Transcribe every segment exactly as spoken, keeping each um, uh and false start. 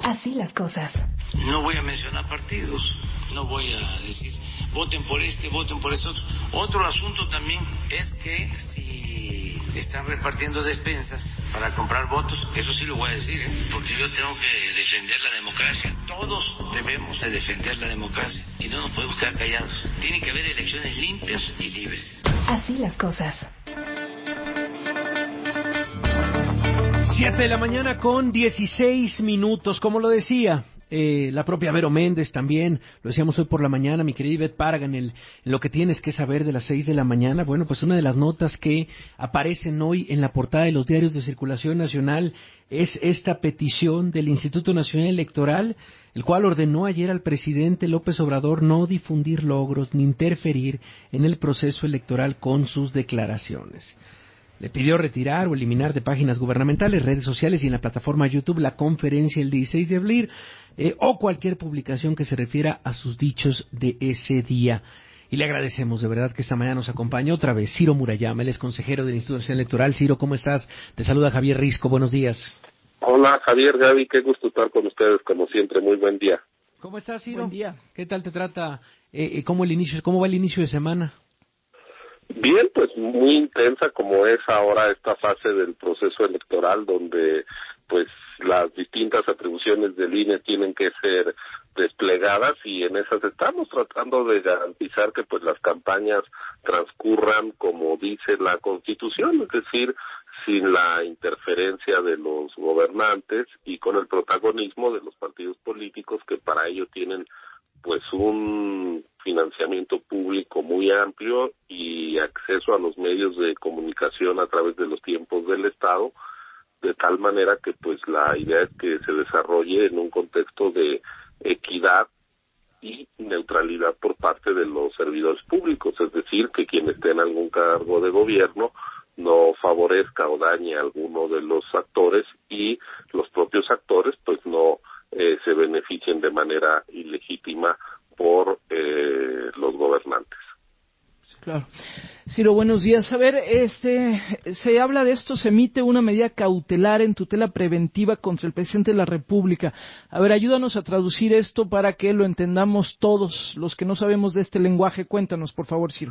Así las cosas. No voy a mencionar partidos, no voy a decir voten por este, voten por este otro. Otro asunto también es que si están repartiendo despensas para comprar votos, eso sí lo voy a decir, ¿eh? Porque yo tengo que defender la democracia. Todos debemos de defender la democracia y no nos podemos quedar callados. Tienen que haber elecciones limpias y libres. Así las cosas. Siete de la mañana con dieciséis minutos, como lo decía eh, la propia Vero Méndez también, lo decíamos hoy por la mañana, mi querida Ivette Parga, en, el, en lo que tienes que saber de las seis de la mañana. Bueno, pues una de las notas que aparecen hoy en la portada de los diarios de circulación nacional es esta petición del Instituto Nacional Electoral, el cual ordenó ayer al presidente López Obrador no difundir logros ni interferir en el proceso electoral con sus declaraciones. Le pidió retirar o eliminar de páginas gubernamentales, redes sociales y en la plataforma YouTube la conferencia el dieciséis de abril eh, o cualquier publicación que se refiera a sus dichos de ese día. Y le agradecemos de verdad que esta mañana nos acompañe otra vez Ciro Murayama, él es consejero del Instituto Nacional Electoral. Ciro, ¿cómo estás? Te saluda Javier Risco, buenos días. Hola Javier, Gaby, qué gusto estar con ustedes como siempre, muy buen día. ¿Cómo estás, Ciro? Buen día. ¿Qué tal te trata? Eh, ¿cómo, el inicio, ¿Cómo va el inicio de semana? Bien, pues muy intensa como es ahora esta fase del proceso electoral donde pues las distintas atribuciones del I N E tienen que ser desplegadas y en esas estamos tratando de garantizar que pues las campañas transcurran como dice la Constitución, es decir, sin la interferencia de los gobernantes y con el protagonismo de los partidos políticos que para ello tienen pues un financiamiento público muy amplio y acceso a los medios de comunicación a través de los tiempos del Estado, de tal manera que pues la idea es que se desarrolle en un contexto de equidad y neutralidad por parte de los servidores públicos, es decir, que quien esté en algún cargo de gobierno no favorezca o dañe a alguno de los actores y los propios actores pues no eh, se beneficien de manera ilegítima por eh, los gobernantes. Claro. Ciro, buenos días. A ver, este, se habla de esto, se emite una medida cautelar en tutela preventiva contra el presidente de la República. A ver, ayúdanos a traducir esto para que lo entendamos todos, los que no sabemos de este lenguaje. Cuéntanos, por favor, Ciro.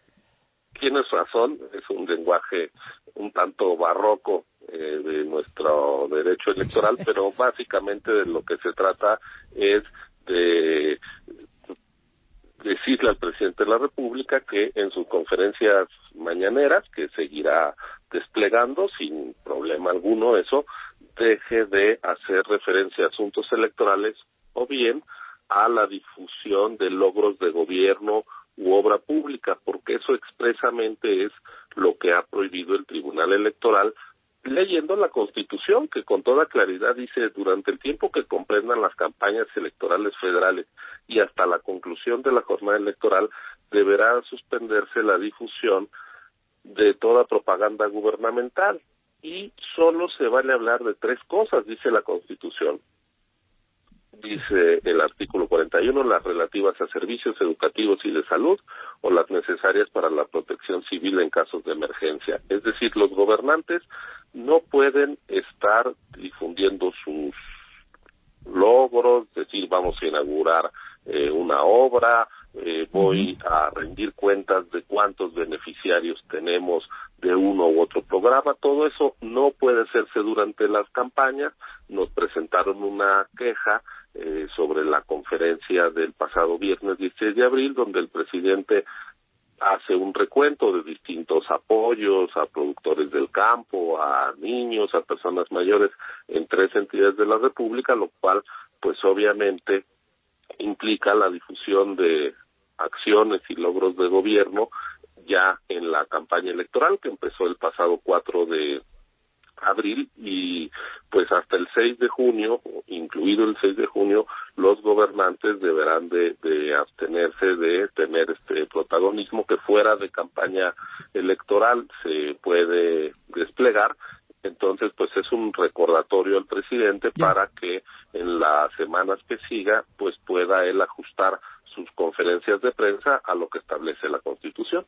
Tienes razón, es un lenguaje un tanto barroco eh, de nuestro derecho electoral, pero básicamente de lo que se trata es de decirle al presidente de la República que en sus conferencias mañaneras, que seguirá desplegando sin problema alguno eso, deje de hacer referencia a asuntos electorales o bien a la difusión de logros de gobierno u obra pública, porque eso expresamente es lo que ha prohibido el Tribunal Electoral, leyendo la Constitución, que con toda claridad dice: durante el tiempo que comprendan las campañas electorales federales y hasta la conclusión de la jornada electoral, deberá suspenderse la difusión de toda propaganda gubernamental. Y solo se vale hablar de tres cosas, dice la Constitución. Dice el artículo cuarenta y uno, las relativas a servicios educativos y de salud o las necesarias para la protección civil en casos de emergencia. Es decir, los gobernantes no pueden estar difundiendo sus logros, decir vamos a inaugurar eh, una obra, eh, voy a rendir cuentas de cuántos beneficiarios tenemos de uno u otro programa. Todo eso no puede hacerse durante las campañas. Nos presentaron una queja eh, sobre la conferencia del pasado viernes dieciséis de abril, donde el presidente hace un recuento de distintos apoyos a productores del campo, a niños, a personas mayores en tres entidades de la República, lo cual pues obviamente implica la difusión de acciones y logros de gobierno ya en la campaña electoral que empezó el pasado cuatro de abril y pues hasta el seis de junio, incluido el seis de junio, los gobernantes deberán de, de abstenerse de tener este protagonismo que fuera de campaña electoral se puede desplegar. Entonces, pues es un recordatorio al presidente yeah. para que en las semanas que siga, pues pueda él ajustar sus conferencias de prensa a lo que establece la Constitución.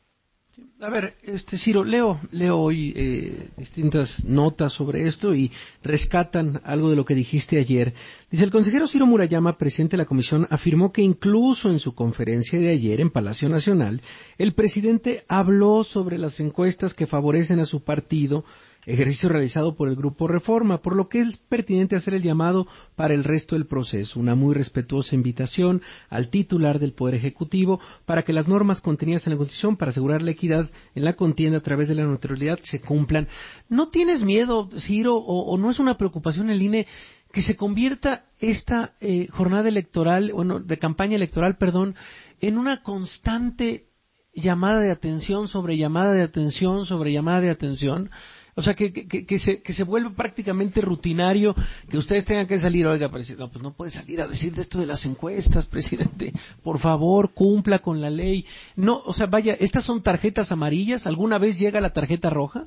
A ver, este Ciro, leo, leo hoy eh, distintas notas sobre esto y rescatan algo de lo que dijiste ayer. Dice, el consejero Ciro Murayama, presidente de la comisión, afirmó que incluso en su conferencia de ayer en Palacio Nacional, el presidente habló sobre las encuestas que favorecen a su partido, ejercicio realizado por el Grupo Reforma, por lo que es pertinente hacer el llamado para el resto del proceso, una muy respetuosa invitación al titular del Poder Ejecutivo para que las normas contenidas en la Constitución para asegurar la equidad en la contienda a través de la neutralidad se cumplan. ¿No tienes miedo, Ciro, o, o no es una preocupación en el I N E que se convierta esta eh, jornada electoral, bueno, de campaña electoral, perdón, en una constante llamada de atención sobre llamada de atención sobre llamada de atención? O sea, que, que, que, se, que se vuelve prácticamente rutinario que ustedes tengan que salir, oiga, presidente, no, pues no puede salir a decir de esto de las encuestas, presidente, por favor, cumpla con la ley. No, o sea, vaya, ¿estas son tarjetas amarillas? ¿Alguna vez llega la tarjeta roja?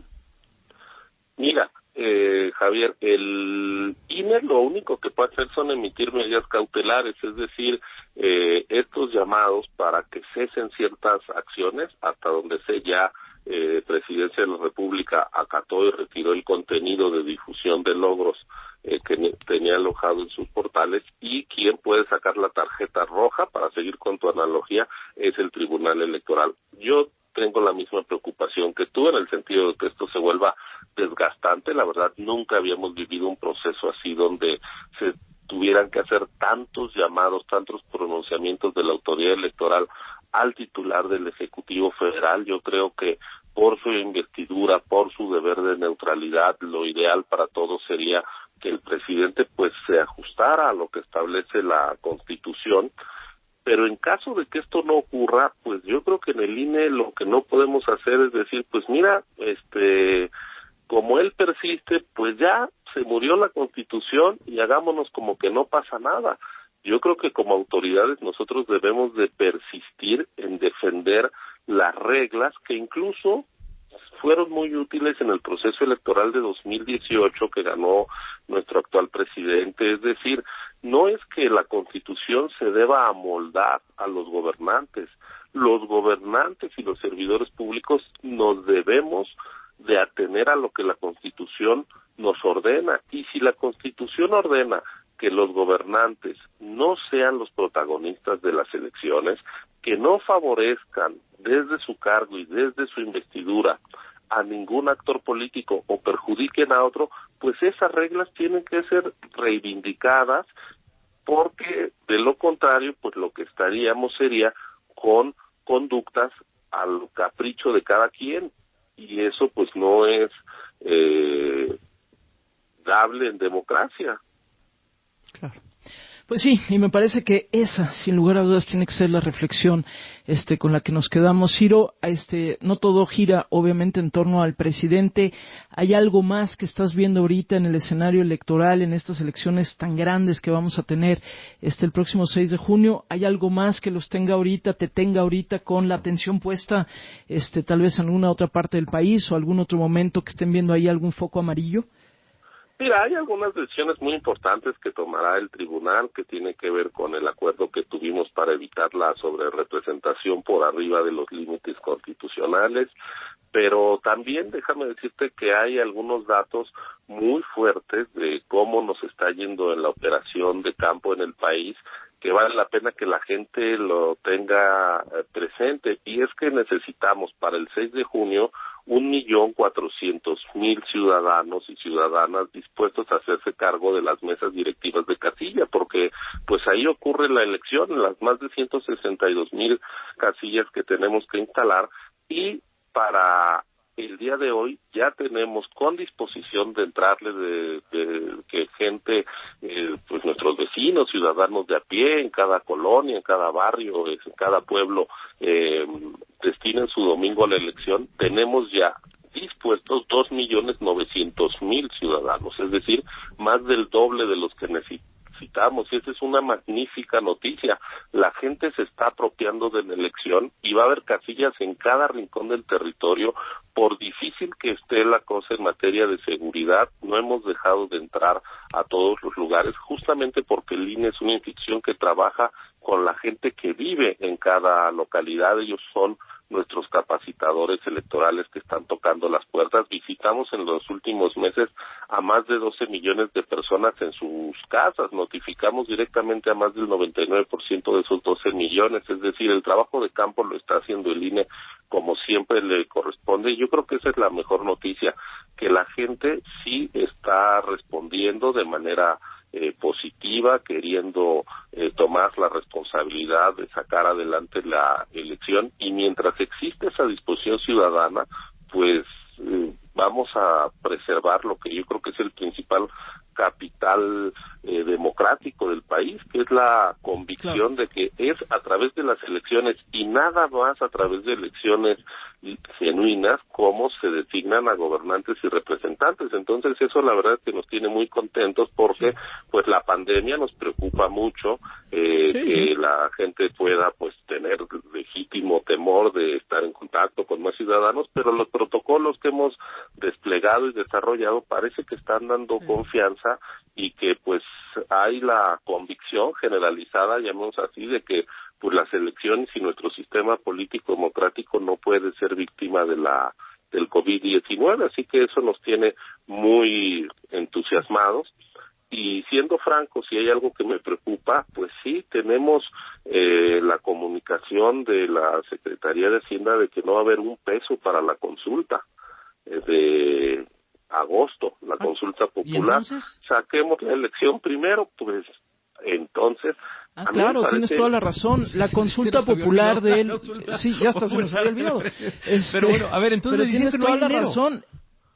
Mira, eh, Javier, el I N E lo único que puede hacer son emitir medidas cautelares, es decir, eh, estos llamados para que cesen ciertas acciones hasta donde se ya Eh, Presidencia de la República acató y retiró el contenido de difusión de logros eh, que ne- tenía alojado en sus portales, y quien puede sacar la tarjeta roja, para seguir con tu analogía, es el Tribunal Electoral. Yo tengo la misma preocupación que tú, en el sentido de que esto se vuelva desgastante. La verdad, nunca habíamos vivido un proceso así donde se tuvieran que hacer tantos llamados, tantos pronunciamientos de la autoridad electoral al titular del Ejecutivo Federal. Yo creo que por su investidura, por su deber de neutralidad, lo ideal para todos sería que el presidente pues se ajustara a lo que establece la Constitución. Pero en caso de que esto no ocurra, pues yo creo que en el I N E lo que no podemos hacer es decir, pues mira, este, como él persiste, pues ya se murió la Constitución y hagámonos como que no pasa nada. Yo creo que como autoridades nosotros debemos de persistir en defender las reglas que incluso fueron muy útiles en el proceso electoral de dos mil dieciocho que ganó nuestro actual presidente. Es decir, no es que la Constitución se deba amoldar a los gobernantes. Los gobernantes y los servidores públicos nos debemos de atener a lo que la Constitución nos ordena. Y si la Constitución ordena que los gobernantes no sean los protagonistas de las elecciones, que no favorezcan desde su cargo y desde su investidura a ningún actor político o perjudiquen a otro, pues esas reglas tienen que ser reivindicadas, porque de lo contrario, pues lo que estaríamos sería con conductas al capricho de cada quien, y eso pues no es eh, dable en democracia. Claro. Pues sí, y me parece que esa, sin lugar a dudas, tiene que ser la reflexión este, con la que nos quedamos. Ciro, este, no todo gira, obviamente, en torno al presidente. ¿Hay algo más que estás viendo ahorita en el escenario electoral, en estas elecciones tan grandes que vamos a tener este, el próximo seis de junio? ¿Hay algo más que los tenga ahorita, te tenga ahorita con la atención puesta, este, tal vez en alguna otra parte del país o algún otro momento que estén viendo ahí algún foco amarillo? Mira, hay algunas decisiones muy importantes que tomará el tribunal, que tiene que ver con el acuerdo que tuvimos para evitar la sobrerepresentación por arriba de los límites constitucionales, pero también déjame decirte que hay algunos datos muy fuertes de cómo nos está yendo en la operación de campo en el país, que vale la pena que la gente lo tenga presente, y es que necesitamos para el seis de junio un millón cuatrocientos mil ciudadanos y ciudadanas dispuestos a hacerse cargo de las mesas directivas de casilla, porque pues ahí ocurre la elección en las más de ciento sesenta y dos mil casillas que tenemos que instalar, y para el día de hoy ya tenemos con disposición de entrarle de, de que gente, eh, pues nuestros vecinos, ciudadanos de a pie, en cada colonia, en cada barrio, en cada pueblo, eh, destinen su domingo a la elección. Tenemos ya dispuestos dos millones novecientos mil ciudadanos, es decir, más del doble de los que necesitamos. Y esa es una magnífica noticia. La gente se está apropiando de la elección y va a haber casillas en cada rincón del territorio. Por difícil que esté la cosa en materia de seguridad, no hemos dejado de entrar a todos los lugares, justamente porque el I N E es una institución que trabaja con la gente que vive en cada localidad. Ellos son nuestros capacitadores electorales que están tocando las puertas. Visitamos en los últimos meses a más de doce millones de personas en sus casas, notificamos directamente a más del noventa y nueve por ciento de esos doce millones, es decir, el trabajo de campo lo está haciendo el I N E como siempre le corresponde, y yo creo que esa es la mejor noticia, que la gente sí está respondiendo de manera Eh, positiva, queriendo eh, tomar la responsabilidad de sacar adelante la elección, y mientras existe esa disposición ciudadana, pues eh, vamos a preservar lo que yo creo que es el principal capital eh, democrático del país, que es la convicción de que es a través de las elecciones y nada más a través de elecciones genuinas como se designan a gobernantes y representantes. Entonces eso la verdad es que nos tiene muy contentos porque sí. pues la pandemia nos preocupa mucho, eh, sí, que sí. la gente pueda pues tener legítimo temor de estar en contacto con más ciudadanos, pero los protocolos que hemos desplegado y desarrollado parece que están dando sí. confianza, y que pues hay la convicción generalizada, llamemos así, de que pues las elecciones y nuestro sistema político democrático no puede ser víctima de la del COVID diecinueve, así que eso nos tiene muy entusiasmados. Y siendo franco, si hay algo que me preocupa, pues sí, tenemos eh, la comunicación de la Secretaría de Hacienda de que no va a haber un peso para la consulta eh, de agosto, la consulta popular. Saquemos la elección primero, pues entonces... Ah, claro, parece... tienes toda la razón. La consulta sí, popular de él... Sí, ya hasta se nos había olvidado. Este... Pero bueno, a ver, entonces pero tienes toda no la dinero. razón.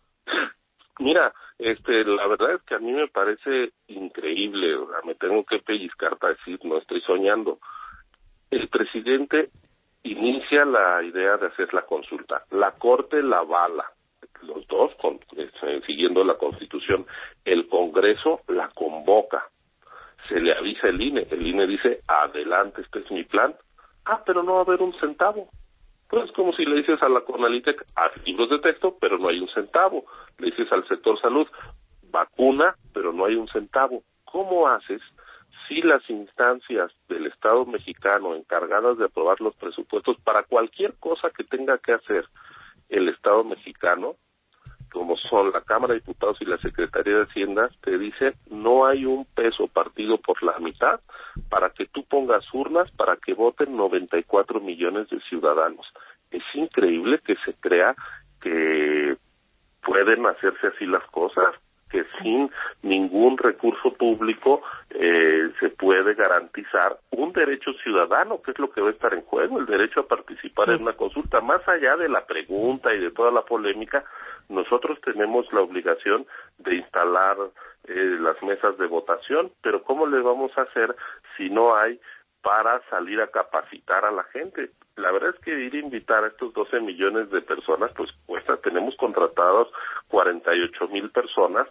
Mira, este, la verdad es que a mí me parece increíble, o sea, me tengo que pellizcar para decir, no estoy soñando. El presidente inicia la idea de hacer la consulta. La Corte la avala. Los dos, con, eh, siguiendo la Constitución. El Congreso la convoca. Se le avisa el I N E. El I N E dice, adelante, este es mi plan. Ah, pero no va a haber un centavo. Pues como si le dices a la Conalitec, haz libros de texto, pero no hay un centavo. Le dices al sector salud, vacuna, pero no hay un centavo. ¿Cómo haces si las instancias del Estado mexicano encargadas de aprobar los presupuestos para cualquier cosa que tenga que hacer el Estado mexicano, como son la Cámara de Diputados y la Secretaría de Hacienda, te dice no hay un peso partido por la mitad para que tú pongas urnas para que voten noventa y cuatro millones de ciudadanos? Es increíble que se crea que pueden hacerse así las cosas, que sin ningún recurso público eh, se puede garantizar un derecho ciudadano, que es lo que va a estar en juego, el derecho a participar en una consulta. Más allá de la pregunta y de toda la polémica, nosotros tenemos la obligación de instalar eh, las mesas de votación, pero ¿cómo le vamos a hacer si no hay para salir a capacitar a la gente? La verdad es que ir a invitar a estos doce millones de personas, pues cuesta. Tenemos contratados cuarenta y ocho mil personas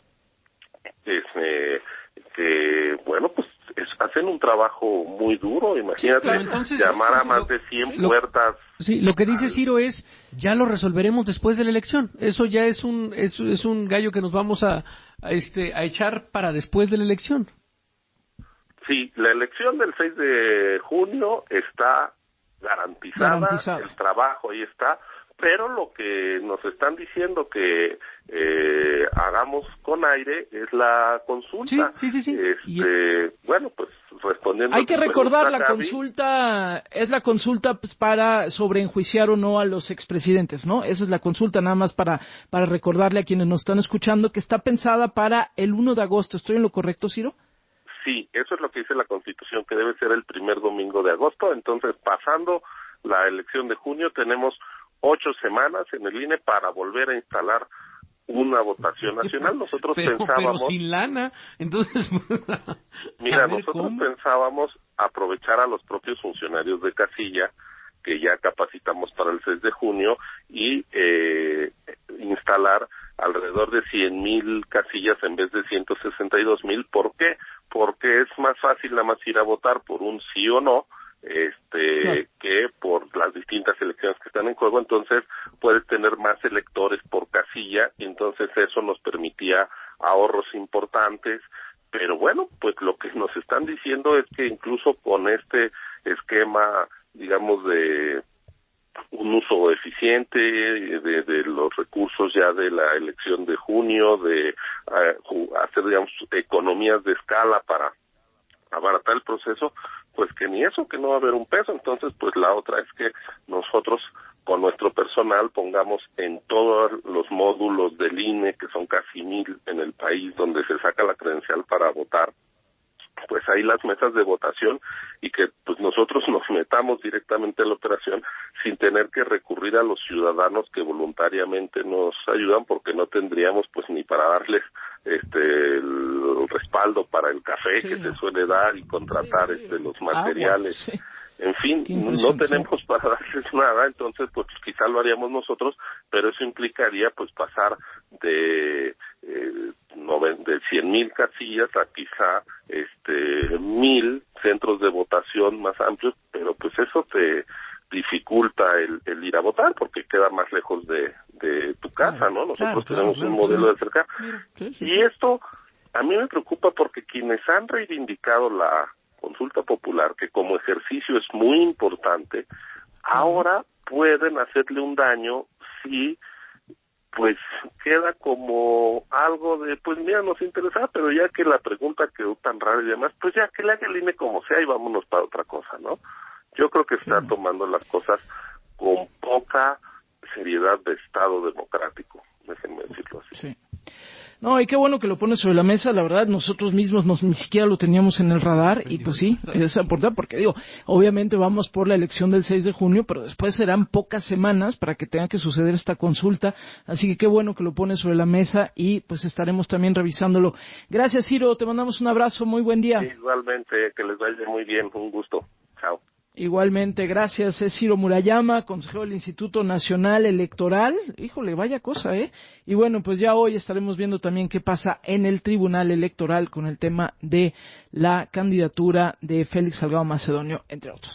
este, que, bueno, pues es, hacen un trabajo muy duro. Imagínate, sí, claro, entonces, llamar a más lo, de cien lo, puertas. Sí, lo que dice Ciro es, ya lo resolveremos después de la elección. Eso ya es un es, es un gallo que nos vamos a, a este a echar para después de la elección. Sí, la elección del seis de junio está garantizada, garantizada. El trabajo ahí está, pero lo que nos están diciendo que eh, hagamos con aire es la consulta. Sí, sí, sí. sí. Este, y... Bueno, pues respondiendo... Hay que recordar, la Gaby, consulta es la consulta pues, para sobreenjuiciar o no a los expresidentes, ¿no? Esa es la consulta, nada más para, para recordarle a quienes nos están escuchando que está pensada para el uno de agosto. ¿Estoy en lo correcto, Ciro? Sí, eso es lo que dice la Constitución, que debe ser el primer domingo de agosto. Entonces, pasando la elección de junio, tenemos ocho semanas en el I N E para volver a instalar una votación nacional. Nosotros pero, pensábamos... Pero sin lana, entonces... Mira, nosotros ¿cómo? pensábamos aprovechar a los propios funcionarios de casilla, que ya capacitamos para el seis de junio, y eh, instalar alrededor de cien mil casillas en vez de ciento sesenta y dos mil. ¿Por qué? Porque es más fácil nada más ir a votar por un sí o no, este sí. que por las distintas elecciones que están en juego. Entonces puedes tener más electores por casilla, y entonces eso nos permitía ahorros importantes. Pero bueno, pues lo que nos están diciendo es que incluso con este esquema, digamos, de un uso eficiente de, de los recursos ya de la elección de junio, de uh, hacer, digamos, economías de escala para abaratar el proceso, pues que ni eso, que no va a haber un peso. Entonces, pues la otra es que nosotros con nuestro personal pongamos en todos los módulos del I N E, que son casi mil en el país, donde se saca la credencial para votar, pues ahí las mesas de votación, y que pues nosotros nos metamos directamente en la operación sin tener que recurrir a los ciudadanos que voluntariamente nos ayudan, porque no tendríamos pues ni para darles este el respaldo para el café sí, que no. se suele dar y contratar sí, sí. este los materiales. Agua, sí. En fin, no tenemos para darles nada, entonces pues quizá lo haríamos nosotros, pero eso implicaría pues pasar de eh, de cien mil casillas a quizá este mil centros de votación más amplios, pero pues eso te dificulta el, el ir a votar porque queda más lejos de, de tu casa, claro, ¿no? Nosotros claro, tenemos claro, un modelo claro. de acercar. Sí, sí, y sí. esto a mí me preocupa porque quienes han reivindicado la consulta popular, que como ejercicio es muy importante, ahora pueden hacerle un daño si pues queda como algo de, pues mira, nos interesa, pero ya que la pregunta quedó tan rara y demás, pues ya que le haga el I N E como sea y vámonos para otra cosa, ¿no? Yo creo que está sí. tomando las cosas con poca seriedad de Estado democrático, déjenme decirlo así. Sí. No, y qué bueno que lo pones sobre la mesa, la verdad, nosotros mismos nos, ni siquiera lo teníamos en el radar, y pues sí, es importante, porque digo, obviamente vamos por la elección del seis de junio, pero después serán pocas semanas para que tenga que suceder esta consulta, así que qué bueno que lo pones sobre la mesa, y pues estaremos también revisándolo. Gracias, Ciro, te mandamos un abrazo, muy buen día. Igualmente, que les vaya muy bien, un gusto, chao. Igualmente, gracias. Es Ciro Murayama, consejero del Instituto Nacional Electoral. Híjole, vaya cosa, ¿eh? Y bueno, pues ya hoy estaremos viendo también qué pasa en el Tribunal Electoral con el tema de la candidatura de Félix Salgado Macedonio, entre otros.